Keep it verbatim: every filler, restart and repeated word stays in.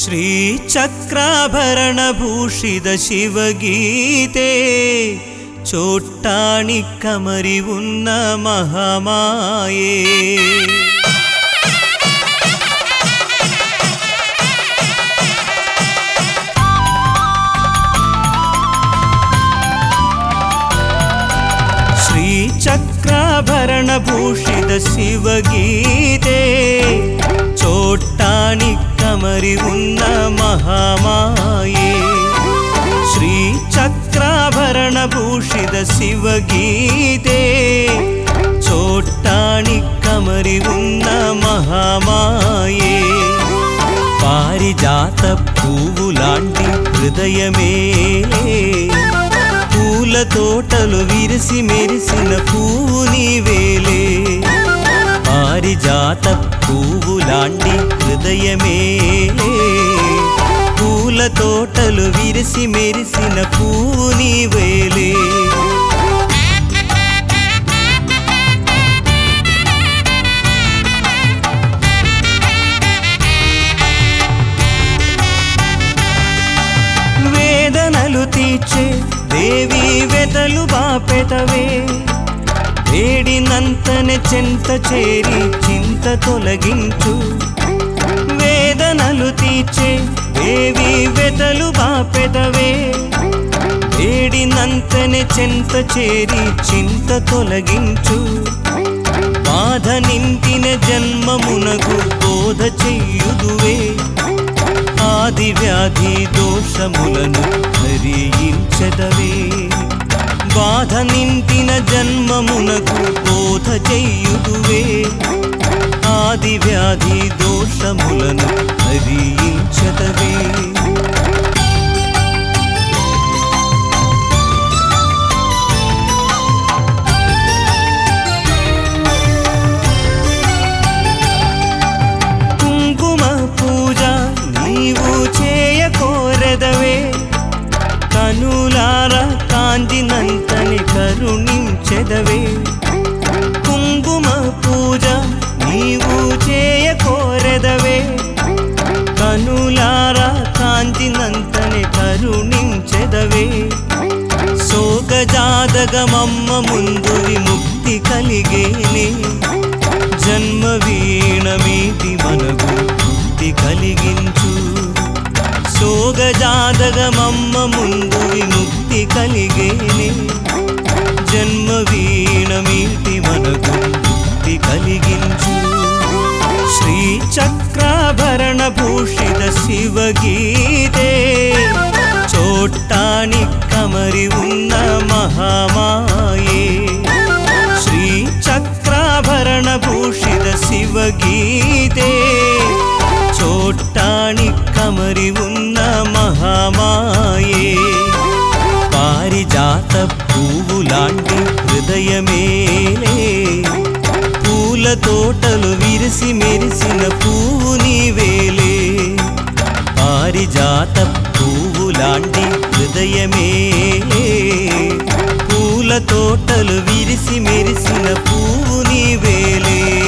श्रीचक्राभरणभूषित शिवगीते चोट्टाणिक्कमरि उन्न महामाये श्रीचक्राभरणभूषित शिवगीते चोट्टाणिक्कमरि उन्न महामाये श्रीचक्राभरणभूषित शिवगीते चोट्टाणिक्कमरि उन्न महामाये पारिजात पुव्वुलांटि हृदयमे పూల తోటలు విరిసి మెరిసిన పువ్వు నీవేలే పారిజాత పువ్వులాంటి హృదయమే పూల తోటలు విరిసి మెరిసిన పువ్వు నీవేలే వేదనలు తీర్చే దేవి వెదలు బాపెదవే వేడినంతనే చెంత చేరి చింత తొలగించు వేదనలు తీర్చే దేవి వెదలు బాపెదవే వేడినంతనే చెంత చేరి చింత తొలగించు బాధ నింపిన జన్మమునకు బోధ చెయ్యుదువే ఆది వ్యాధి దోషములను హరించెదవే బాధ నింపిన జన్మమునకు బోధ చెయ్యుదువే ఆది వ్యాధి దోషములను హరించెదవే కుంకుమ పూజ నీవు చేయకోరెదవే కనులారా కాంజినంతని కరుణించెదవే కుంకుమ పూజ నీవు చేయకోరెదవే కనులారా కాంజినంతని కరుణించెదవే శోకజాతకమమ్మ ముందు విముక్తి కలిగేనే జన్మ వీణ మీటి మనకు ముక్తి కలిగించు శోకజాతకమమ్మ ముందు విముక్తి కలిగేనే జన్మ వీణ మీటి మనకు ముక్తి కలిగించు శ్రీచక్రాభరణభూషిత శివగీతే చోట్టాణిక్కమరి ఉన్న మహామాయే శ్రీచక్రాభరణభూషిత శివగీతే చోట్టాణిక్కమరి ఉన్న మహామాయే పారిజాత పువ్వులాంటి హృదయమేలే పూల తోటలు విరిసి మెరిసిన పువ్వు నీవేలే పారిజాత పువ్వులాంటి హృదయమేలే పూల తోటలు విరిసి మెరిసిన పువ్వు నీవేలే